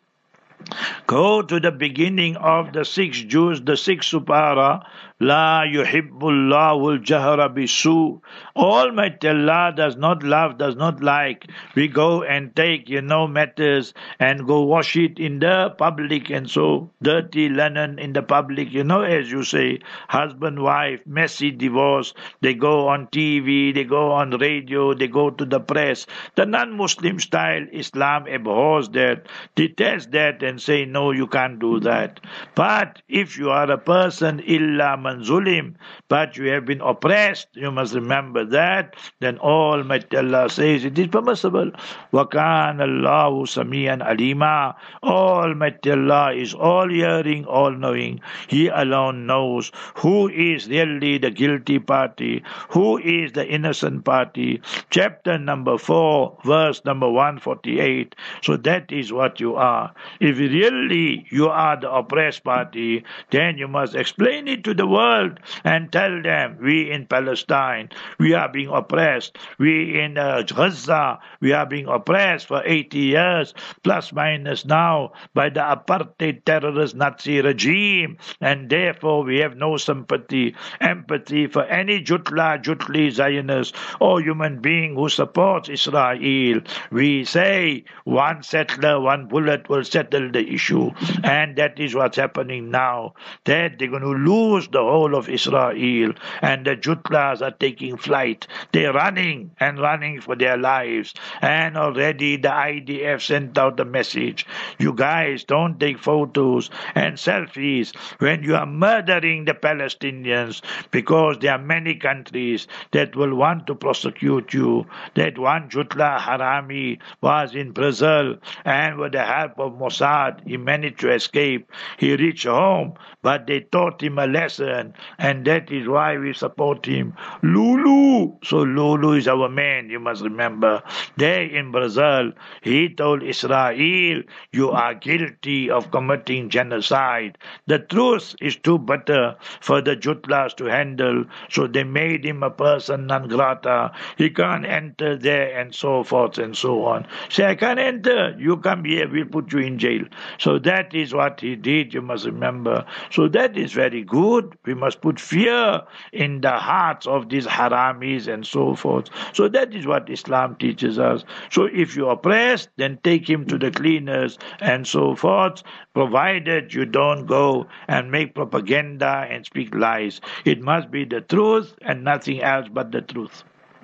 Go to the beginning of the sixth juz, the sixth supara. La yuhibbullahu al-jahra bisu. Almighty Allah does not love, does not like. We go and take, you know, matters and go wash it in the public, and so dirty linen in the public, you know, as you say, husband, wife, messy divorce. They go on T V, they go on radio, they go to the press. The non-Muslim style Islam abhors that, detests that, and say, no, you can't do that. But if you are a person, illa zulim, but you have been oppressed, you must remember that, then Almighty Allah says it is permissible. Wa kana Allahu samian alima. Almighty Allah is all hearing, all knowing. He alone knows who is really the guilty party, who is the innocent party. Chapter number four, verse number one forty-eight. So that is what you are. If really you are the oppressed party, then you must explain it to the world and tell them, we in Palestine, we are being oppressed. We in uh, Gaza, we are being oppressed for eighty years, plus minus now, by the apartheid terrorist Nazi regime. And therefore we have no sympathy, empathy for any Jutla, Jutli, Zionist, or human being who supports Israel. We say one settler, one bullet will settle the issue. And that is what's happening now. That they're going to lose the whole of Israel, and the Jutlas are taking flight. They're running and running for their lives. And already the I D F sent out a message. You guys don't take photos and selfies when you are murdering the Palestinians, because there are many countries that will want to prosecute you. That one Jutla Harami was in Brazil, and with the help of Mossad, he managed to escape. He reached home, but they taught him a lesson, and that is why we support him. Lulu. So Lulu is our man, you must remember. There in Brazil, he told Israel, you are guilty of committing genocide. The truth is too bitter for the Jutlas to handle, so they made him a person non grata. He can't enter there, and so forth and so on. Say, I can't enter. You come here, we'll put you in jail. So that is what he did, you must remember. So that is very good. We must put fear in the hearts of these haramis and so forth. So that is what Islam teaches us. So if you oppress, then take him to the cleaners and so forth, provided you don't go and make propaganda and speak lies. It must be the truth and nothing else but the truth.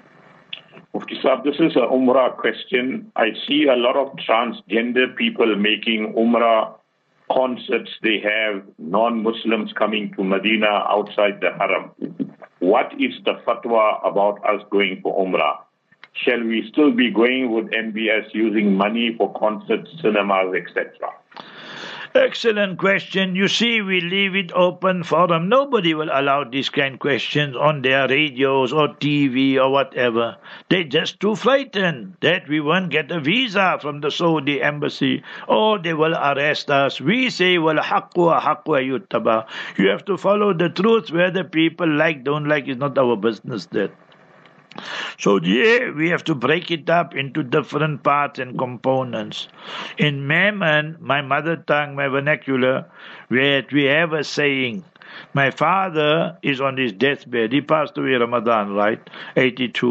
Mufti Sahib, this is a Umrah question. I see a lot of transgender people making Umrah concerts. They have non-Muslims coming to Medina outside the Haram. What is the fatwa about us going for Umrah? Shall we still be going with M B S using money for concerts, cinemas, et cetera? Excellent question. You see, we leave it open forum. Nobody will allow these kind of questions on their radios or T V or whatever. They're just too frightened that we won't get a visa from the Saudi embassy, or they will arrest us. We say, well, haqqu haqqu yuttaba. You have to follow the truth. Whether people like, don't like, is not our business there. So yeah, we have to break it up into different parts and components. In Memon, my mother tongue, my vernacular, where we have a saying. My father is on his deathbed. He passed away Ramadan, right? eighty-two.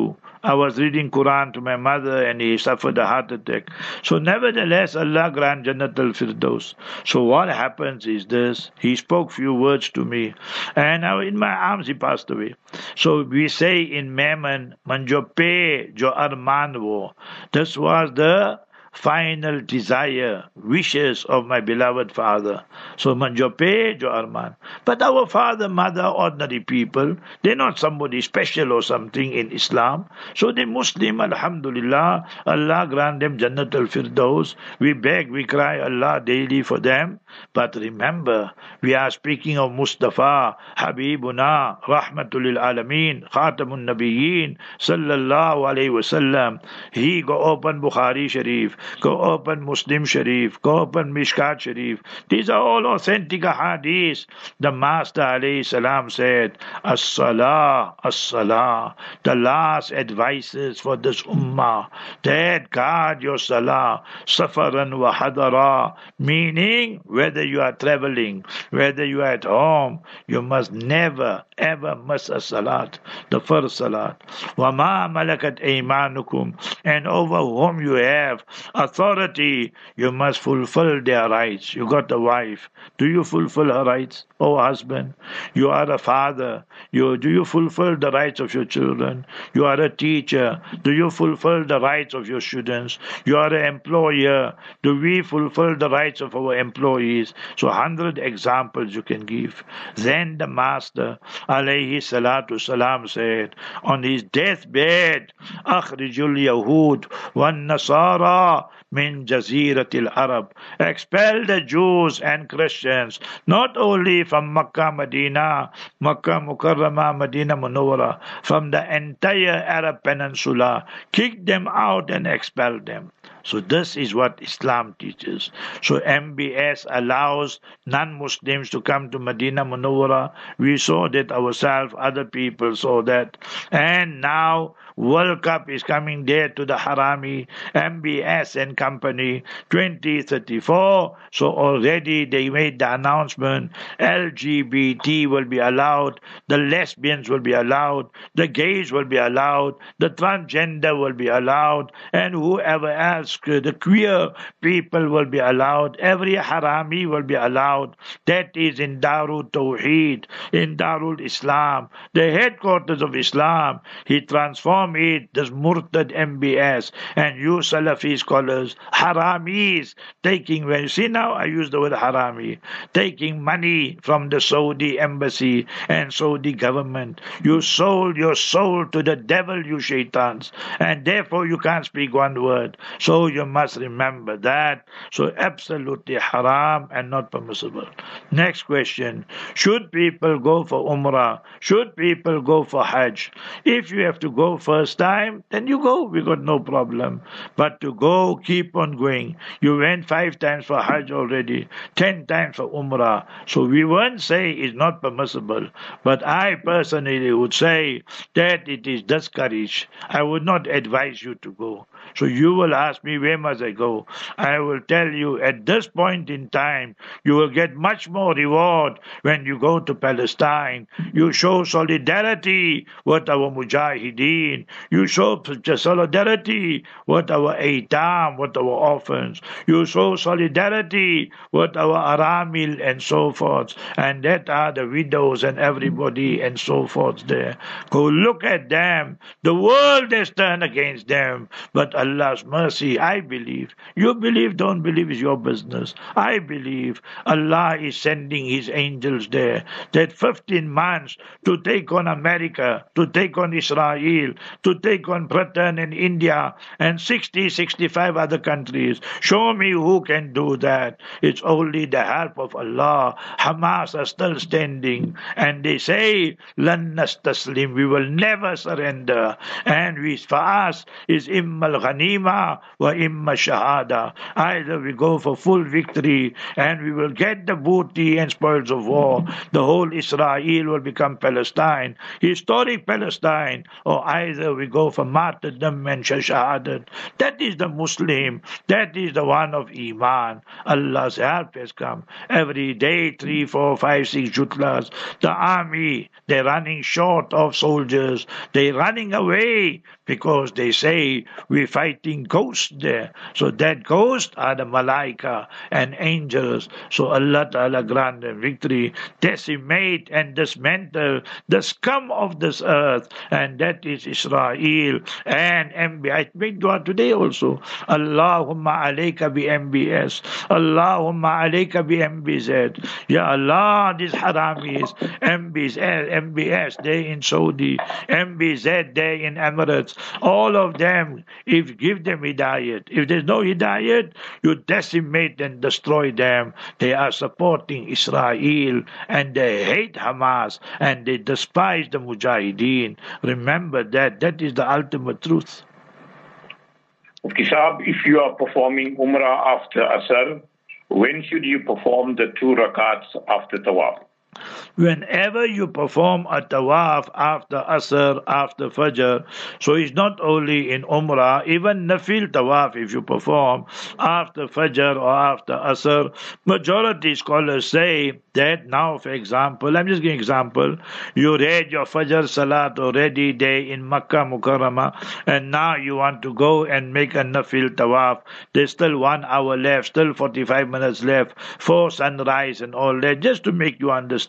I was reading Quran to my mother and he suffered a heart attack. So nevertheless, Allah grant Jannat al-Firdaus. So what happens is this, he spoke few words to me and now in my arms he passed away. So we say in Memon, Manjo pe jo arman wo. This was the final desire, wishes of my beloved father. So manjope jo arman. But our father, mother, ordinary people, they're not somebody special or something in Islam. So the Muslim, alhamdulillah, Allah grant them Jannat al-Firdaus. We beg, we cry Allah daily for them. But remember, we are speaking of Mustafa, Habibuna, Rahmatul Alameen, Khatamun Nabiyyin, Sallallahu Alaihi Wasallam. He go open Bukhari Sharif, go open Muslim Sharif, go open Mishkat Sharif. These are all authentic hadiths. The Master alayhi salam said, As-salah, as-salah. The last advices for this ummah, that guard your salah, safaran wa hadara, meaning whether you are traveling, whether you are at home, you must never ever miss a salat, the first salat. وَمَا مَلَكَتْ أَيْمَانُكُمْ, and over whom you have authority, you must fulfill their rights. You got a wife, do you fulfill her rights? Oh husband, you are a father, you do you fulfill the rights of your children? You are a teacher, do you fulfill the rights of your students? You are an employer, do we fulfill the rights of our employees? So hundred examples you can give. Then the Master alayhi salatu salam said on his deathbed, Akhrijul Yahud wan Nasara min Jaziratil Arab. Expel the Jews and Christians, not only from Makkah, Medina, Makkah Mukarramah, Medina Munawwara, from the entire Arab Peninsula. Kick them out and expel them. So this is what Islam teaches. So M B S allows non-Muslims to come to Medina Munawwara. We saw that ourselves, other people saw that. And now World Cup is coming there to the Harami, M B S and company, twenty thirty-four. So already they made the announcement, L G B T will be allowed, the lesbians will be allowed, the gays will be allowed, the transgender will be allowed, and whoever else, the queer people will be allowed, every Harami will be allowed. That is in Darul Tawheed, in Darul Islam, the headquarters of Islam. He transformed it, this Murtad M B S, and you Salafi scholars, Haramis, taking, when you see now I use the word Harami, taking money from the Saudi embassy and Saudi government. You sold your soul to the devil, you shaitans, and therefore you can't speak one word. So you must remember that. So absolutely haram and not permissible. Next question, should people go for Umrah? Should people go for Hajj? If you have to go first time, then you go, we got no problem. But to go, keep on going. You went five times for Hajj already, ten times for Umrah. So we won't say it's not permissible, but I personally would say that it is discouraged. I would not advise you to go. So you will ask me, where must I go? I will tell you, at this point in time, you will get much more reward when you go to Palestine. You show solidarity with our Mujahideen. You show solidarity with our Aitam, with our orphans. You show solidarity with our Aramil and so forth. And that are the widows and everybody and so forth there. Go look at them. The world has turned against them. But Allah's mercy, I believe. You believe, don't believe is your business. I believe Allah is sending His angels there. That fifteen months to take on America, to take on Israel, to take on Britain and India and sixty, sixty-five other countries. Show me who can do that. It's only the help of Allah. Hamas are still standing and they say, Lan nastaslim, we will never surrender. And we, for us is immal ghanima wa imma shahada. Either we go for full victory and we will get the booty and spoils of war. The whole Israel will become Palestine, historic Palestine, or either we go for martyrdom and shahadat. That is the Muslim. That is the one of Iman. Allah's help has come. Every day, three, four, five, six jutlas. The army, they're running short of soldiers. They're running away because they say we're fighting ghosts there. So that ghosts are the malaika and angels. So Allah Ta'ala grant them victory, decimate and dismantle the scum of this earth, and that is Israel and M B. I make dua today also. Allahumma alayka bi M B S. Allahumma alayka bi M B Z. Ya Allah, these haramis, M B Z, M B S, they in Saudi, M B Z, they in Emirates, all of them, if give them hidayat. If there's no hidayat, you decimate and destroy them. They are supporting Israel and they hate Hamas and they despise the Mujahideen. Remember that. That is the ultimate truth. Mufti Saab, if you are performing Umrah after Asr, when should you perform the two rakats after Tawaf? Whenever you perform a tawaf after Asr, after Fajr, so it's not only in Umrah, even Nafil tawaf if you perform after Fajr or after Asr, majority scholars say that now, for example, I'm just giving an example, you read your Fajr Salat already day in Makkah Mukarramah, and now you want to go and make a Nafil tawaf. There's still one hour left, still forty-five minutes left for sunrise and all that, just to make you understand.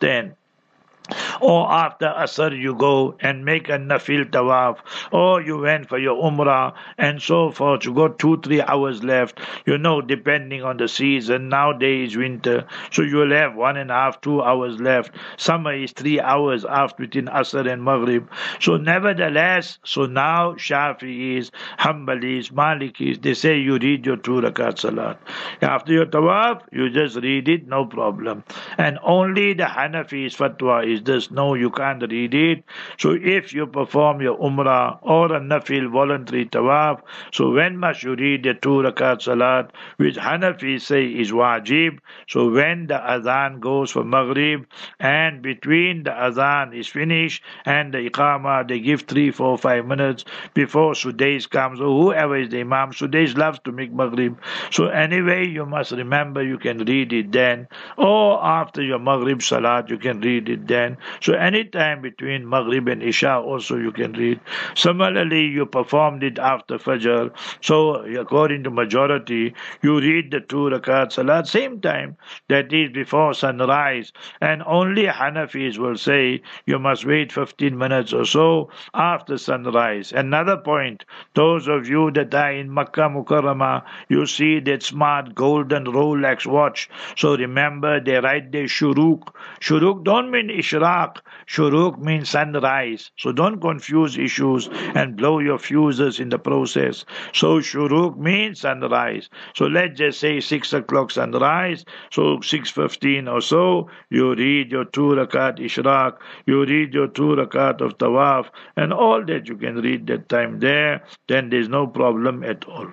Or after Asr you go and make a Nafil tawaf, or you went for your Umrah and so forth. You got two, three hours left, you know, depending on the season. Nowadays winter, so you will have one and a half, two hours left. Summer is three hours after between Asr and Maghrib. So nevertheless, so now Shafi'is, Hanbalis, Malikis, they say you read your two rakat salat. After your tawaf, you just read it, no problem. And only the Hanafis fatwa is this: no, you can't read it. So if you perform your Umrah or a Nafil voluntary tawaf, so when must you read the two rakat salat, which Hanafi say is wajib? So when the adhan goes for Maghrib and between the adhan is finished and the Iqamah, they give three, four, five minutes before Sudais comes, or whoever is the Imam. Sudais loves to make Maghrib. So anyway, you must remember you can read it then, or after your Maghrib salat you can read it then. So anytime between Maghrib and Isha also you can read. Similarly, you performed it after Fajr. So according to majority, you read the two rakat salat same time, that is before sunrise. And only Hanafis will say you must wait fifteen minutes or so after sunrise. Another point, those of you that are in Makkah Mukarramah, you see that smart golden Rolex watch. So remember, they write there Shuruk. Shuruk don't mean Ishraq. Shuruk means sunrise. So don't confuse issues and blow your fuses in the process. So Shuruk means sunrise. So let's just say six o'clock sunrise. So six fifteen or so, you read your two rakat Ishraq, you read your two rakat of Tawaf, and all that you can read that time there. Then there's no problem at all.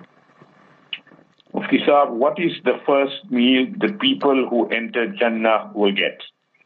Mufti Saab, what is the first meal the people who enter Jannah will get?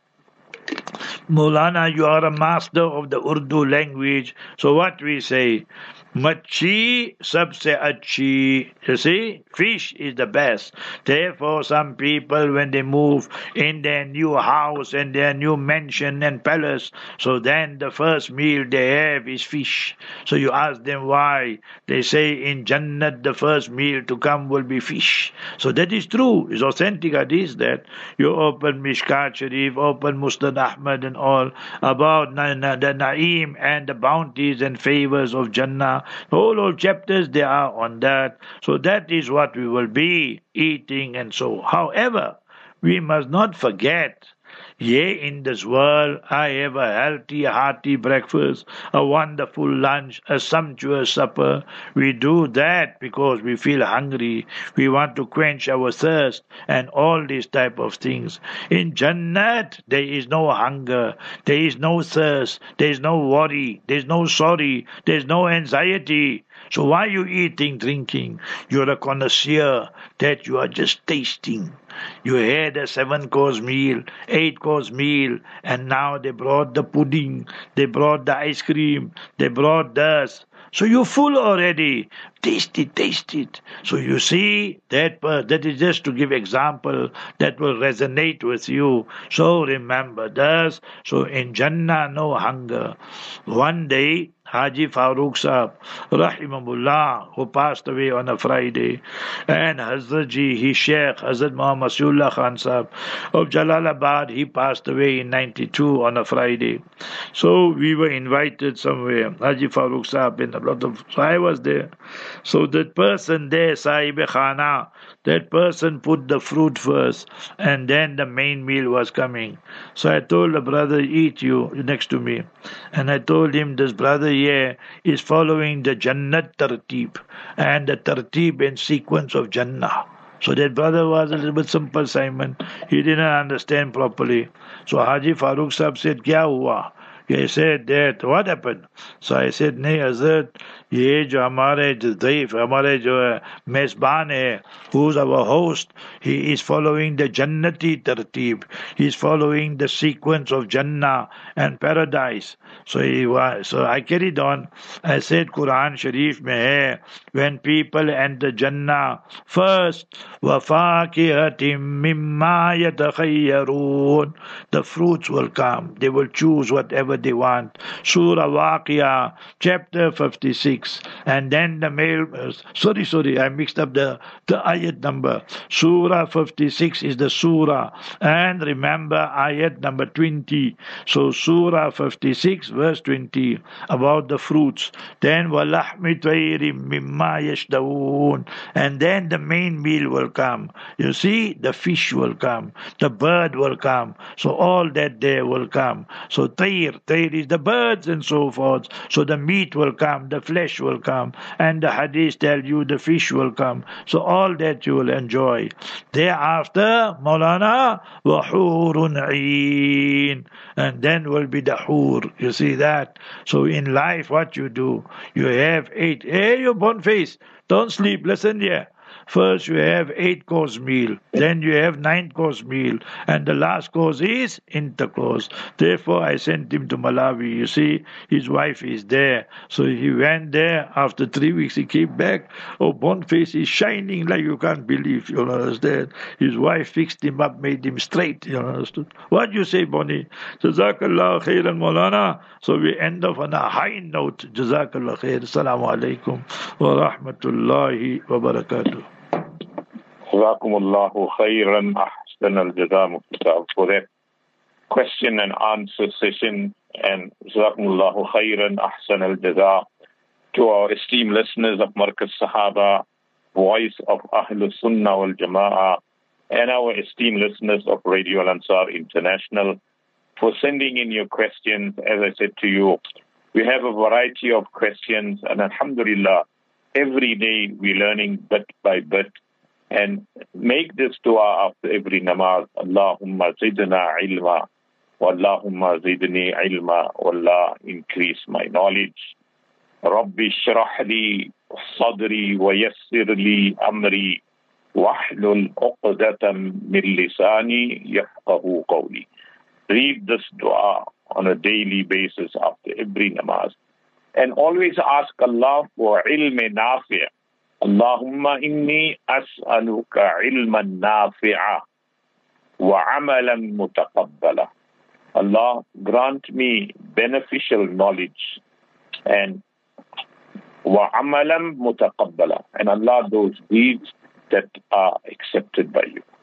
Maulana, you are a master of the Urdu language. So what we say? Machi sabse achi. You see, fish is the best. Therefore, some people, when they move in their new house and their new mansion and palace, so then the first meal they have is fish. So you ask them why. They say in Jannat the first meal to come will be fish. So that is true. It's authentic hadith that you open Mishkat Sharif, open Musnad Ahmad and all about the Na'im and the bounties and favors of Jannah. All old chapters they are on that. So that is what we will be eating and so. However, we must not forget, yea, in this world I have a healthy, hearty breakfast, a wonderful lunch, a sumptuous supper. We do that because we feel hungry. We want to quench our thirst and all these type of things. In Jannat, there is no hunger, there is no thirst, there is no worry, there is no sorry, there is no anxiety. So why are you eating, drinking? You're a connoisseur that you are just tasting. You had a seven-course meal, eight-course meal, and now they brought the pudding, they brought the ice cream, they brought this. So you're full already. Taste it, taste it. So you see, that uh, that is just to give example that will resonate with you. So remember this. So in Jannah, no hunger. One day, Haji Farooq Sahab, Rahimahullah, who passed away on a Friday, and Hazrat Ji, his Sheikh, Hazrat Muhammad Masihullah Khan Sahab of Jalalabad, he passed away in ninety-two on a Friday. So we were invited somewhere, Haji Farooq Sahab, and a lot of, so I was there. So that person there, Sahib Khana, that person put the fruit first, and then the main meal was coming. So I told the brother, eat you, next to me. And I told him, this brother here is following the Jannat Tartib, and the Tartib and sequence of Jannah. So that brother was a little bit simple, Simon. He didn't understand properly. So Haji Farooq Sahab said, Kya hua? He said that, what happened? So I said, Nahi Hazrat, ये जो हमारे जो ज़ईफ़ हमारे जो मेज़बान है, who's our host, he is following the Jannati Tartib. He is following the sequence of Jannah and paradise. So he was, so I carried on. I said, Quran Sharif mein hai, when people enter Jannah, first, وَفَاكِهَةٍ مِّمَّا يَتَخَيَّرُونَ, the fruits will come. They will choose whatever they want. Surah Waqiyah, chapter fifty-six. And then the male, uh, sorry, sorry, I mixed up the, the ayat number. Surah fifty-six is the surah. And remember ayat number twenty. So Surah fifty-six, verse twenty, about the fruits. Then وَلَحْمِ طَيْرٍ مِّمَّا يَشْتَهُونَ, and then the main meal will come. You see, the fish will come, the bird will come. So all that there will come. So tayr, tayr is the birds and so forth. So the meat will come, the flesh will come, and the hadith tell you the fish will come. So all that you will enjoy. Thereafter, Maulana, وَحُورٌ عِينٌ, and then will be the hur. You see that? So in life, what you do, you have eight. Hey, you born face, don't sleep, listen here. First you have eight course meal, then you have nine course meal, and the last course is intercourse. Therefore I sent him to Malawi. You see, his wife is there. So he went there. After three weeks he came back. Oh, Boniface is shining like you can't believe. You understand? His wife fixed him up, made him straight. You understood? What do you say, Bonnie? Jazakallah khairan Maulana. So we end off on a high note. Jazakallah khair. Assalamu alaikum wa rahmatullahi wa barakatuh. Jazakumullahu khairan, ahsan al-jaza for that question and answer session, and Jazakumullahu khairan, ahsan al-jaza to our esteemed listeners of Markaz Sahaba, Voice of Ahlus Sunnah wal Jama'ah, and our esteemed listeners of Radio Al-Ansar International for sending in your questions. As I said to you, we have a variety of questions, and alhamdulillah, every day we're learning bit by bit. And make this dua after every namaz. Allahumma zidna ilma, wa Allahumma zidni ilma, wa Allah increase my knowledge. Rabbi shrah li sadri wa yassir li amri, wahlul uqdatam min lisani yafqahu qawli. Read this dua on a daily basis after every namaz. And always ask Allah for ilm nafi'. Allahumma inni as'aluka ilman nafi'a wa amalan mutaqabbala. Allah, grant me beneficial knowledge and wa amalan mutaqabbala. And Allah, those deeds that are accepted by you.